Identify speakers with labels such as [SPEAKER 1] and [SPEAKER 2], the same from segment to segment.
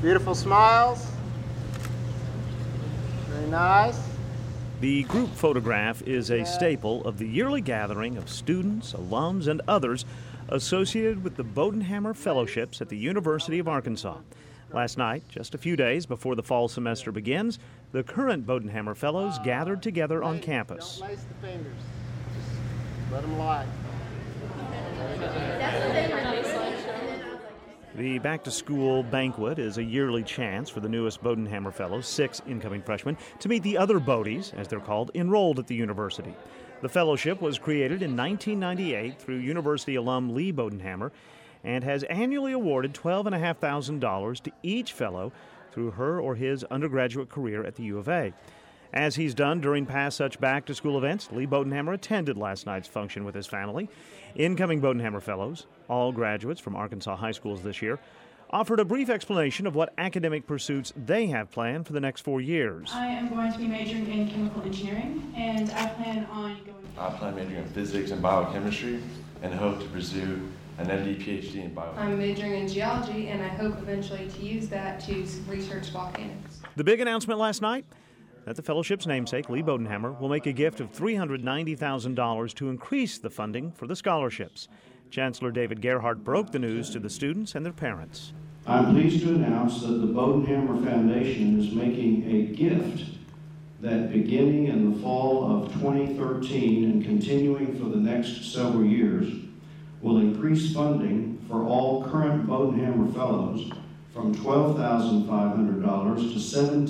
[SPEAKER 1] Beautiful smiles. Very nice.
[SPEAKER 2] The group photograph is a staple of the yearly gathering of students, alums, and others associated with the Bodenhammer Fellowships at the University of Arkansas. Last night, just a few days before the fall semester begins, the current Bodenhammer Fellows gathered together on campus.
[SPEAKER 1] Don't lace the fingers. Just let them lie.
[SPEAKER 2] The back-to-school banquet is a yearly chance for the newest Bodenhammer Fellows, 6 incoming freshmen, to meet the other Bodies, as they're called, enrolled at the university. The fellowship was created in 1998 through university alum Lee Bodenhammer and has annually awarded $12,500 to each fellow through her or his undergraduate career at the U of A. As he's done during past such back-to-school events, Lee Bodenhammer attended last night's function with his family. Incoming Bodenhammer Fellows, all graduates from Arkansas high schools this year, offered a brief explanation of what academic pursuits they have planned for the next 4 years.
[SPEAKER 3] I am going to be majoring in chemical engineering, and I plan
[SPEAKER 4] majoring in physics and biochemistry, and hope to pursue an MD, PhD in biochemistry.
[SPEAKER 5] I'm majoring in geology, and I hope eventually to use that to research volcanoes.
[SPEAKER 2] The big announcement last night? That the fellowship's namesake, Lee Bodenhammer, will make a gift of $390,000 to increase the funding for the scholarships. Chancellor David Gerhardt broke the news to the students and their parents.
[SPEAKER 6] I'm pleased to announce that the Bodenhammer Foundation is making a gift that beginning in the fall of 2013 and continuing for the next several years will increase funding for all current Bodenhammer Fellows from $12,500 to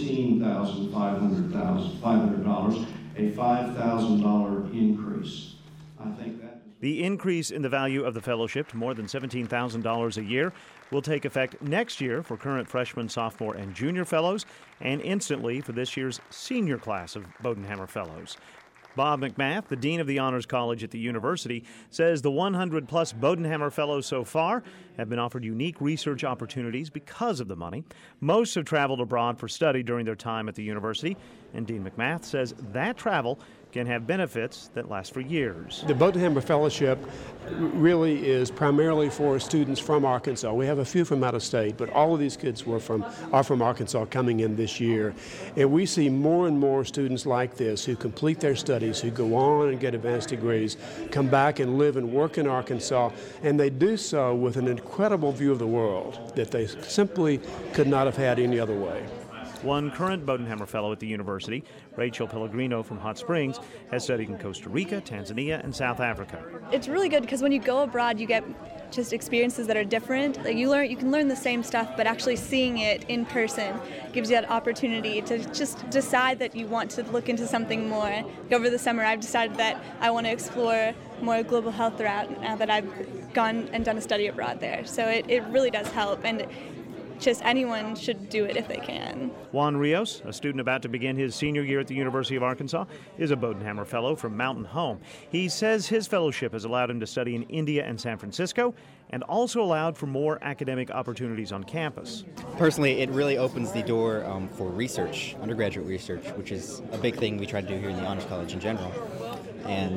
[SPEAKER 6] $17,500, a $5,000 increase. I think that
[SPEAKER 2] the increase in the value of the fellowship to more than $17,000 a year will take effect next year for current freshman, sophomore, and junior fellows, and instantly for this year's senior class of Bodenhammer Fellows. Bob McMath, the dean of the Honors College at the university, says the 100-plus Bodenhammer Fellows so far have been offered unique research opportunities because of the money. Most have traveled abroad for study during their time at the university, and Dean McMath says that travel can have benefits that last for years.
[SPEAKER 7] The Bodenhammer Fellowship really is primarily for students from Arkansas. We have a few from out of state, but all of these kids are from Arkansas coming in this year. And we see more and more students like this who complete their studies, who go on and get advanced degrees, come back and live and work in Arkansas, and they do so with an incredible view of the world that they simply could not have had any other way.
[SPEAKER 2] One current Bodenhammer Fellow at the university, Rachel Pellegrino from Hot Springs, has studied in Costa Rica, Tanzania, and South Africa.
[SPEAKER 8] It's really good because when you go abroad, you get just experiences that are different. Like you can learn the same stuff, but actually seeing it in person gives you that opportunity to just decide that you want to look into something more. Over the summer, I've decided that I want to explore more global health throughout now that I've gone and done a study abroad there. So it really does help, and just anyone should do it if they can.
[SPEAKER 2] Juan Rios, a student about to begin his senior year at the University of Arkansas, is a Bodenhammer Fellow from Mountain Home. He says his fellowship has allowed him to study in India and San Francisco and also allowed for more academic opportunities on campus.
[SPEAKER 9] Personally, it really opens the door for research, undergraduate research, which is a big thing we try to do here in the Honors College in general. And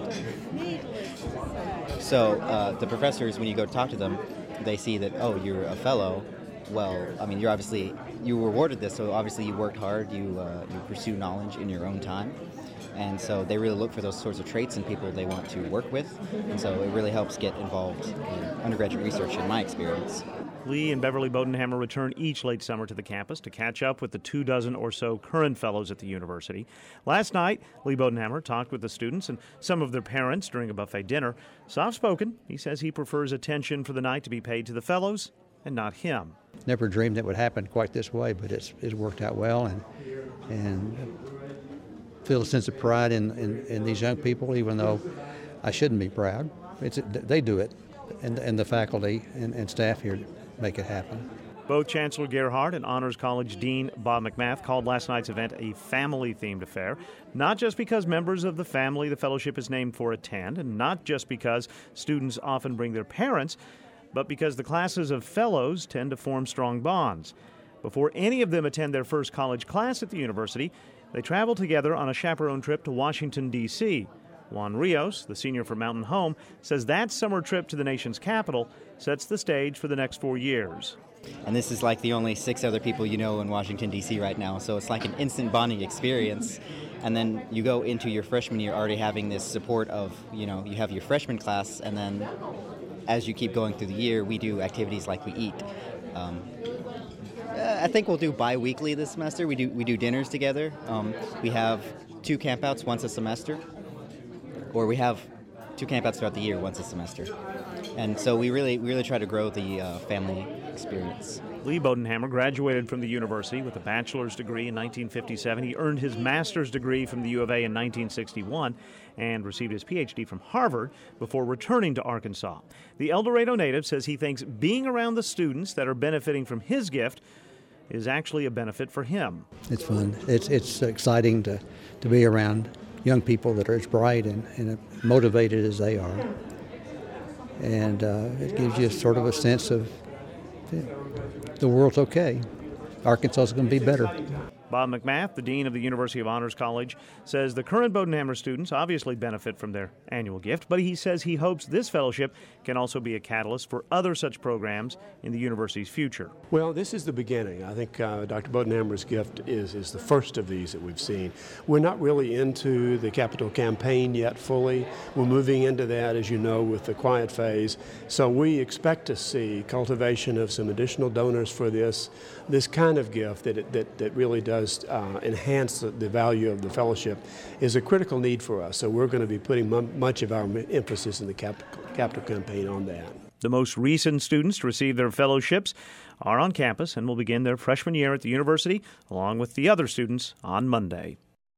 [SPEAKER 9] so the professors, when you go to talk to them, they see that, oh, you're a fellow. Well, I mean, you were awarded this, so obviously you worked hard, you pursue knowledge in your own time. And so they really look for those sorts of traits in people they want to work with. And so it really helps get involved in undergraduate research, in my experience.
[SPEAKER 2] Lee and Beverly Bodenhammer return each late summer to the campus to catch up with the 24 or so current fellows at the university. Last night, Lee Bodenhammer talked with the students and some of their parents during a buffet dinner. Soft-spoken, he says he prefers attention for the night to be paid to the fellows and not him.
[SPEAKER 10] Never dreamed it would happen quite this way, but it's worked out well, and feel a sense of pride in these young people, even though I shouldn't be proud. They do it, and the faculty and staff here make it happen.
[SPEAKER 2] Both Chancellor Gerhardt and Honors College Dean Bob McMath called last night's event a family-themed affair, not just because members of the family the fellowship is named for attend, and not just because students often bring their parents, but because the classes of fellows tend to form strong bonds. Before any of them attend their first college class at the university, they travel together on a chaperone trip to Washington, D.C. Juan Rios, the senior for Mountain Home, says that summer trip to the nation's capital sets the stage for the next 4 years.
[SPEAKER 9] And this is like the only 6 other people you know in Washington, D.C. right now. So it's like an instant bonding experience. And then you go into your freshman year already having this support of, you have your freshman class, and then as you keep going through the year, we do activities like we eat. I think we'll do bi-weekly this semester. We do dinners together. We have 2 campouts once a semester, or we have 2 campouts throughout the year once a semester. And so we really try to grow the family experience.
[SPEAKER 2] Lee Bodenhammer graduated from the university with a bachelor's degree in 1957. He earned his master's degree from the U of A in 1961 and received his PhD from Harvard before returning to Arkansas. The El Dorado native says he thinks being around the students that are benefiting from his gift is actually a benefit for him.
[SPEAKER 10] It's fun. It's exciting to be around young people that are as bright and motivated as they are. And it gives you sort of a sense of the world's okay. Arkansas is going to be better.
[SPEAKER 2] Bob McMath, the dean of the University of Honors College, says the current Bodenhammer students obviously benefit from their annual gift, but he says he hopes this fellowship can also be a catalyst for other such programs in the university's future.
[SPEAKER 7] Well, this is the beginning. I think Dr. Bodenhammer's gift is the first of these that we've seen. We're not really into the capital campaign yet fully. We're moving into that, as you know, with the quiet phase. So we expect to see cultivation of some additional donors for this kind of gift that really does enhance the value of the fellowship is a critical need for us. So we're going to be putting much of our emphasis in the capital campaign on that.
[SPEAKER 2] The most recent students to receive their fellowships are on campus and will begin their freshman year at the university along with the other students on Monday.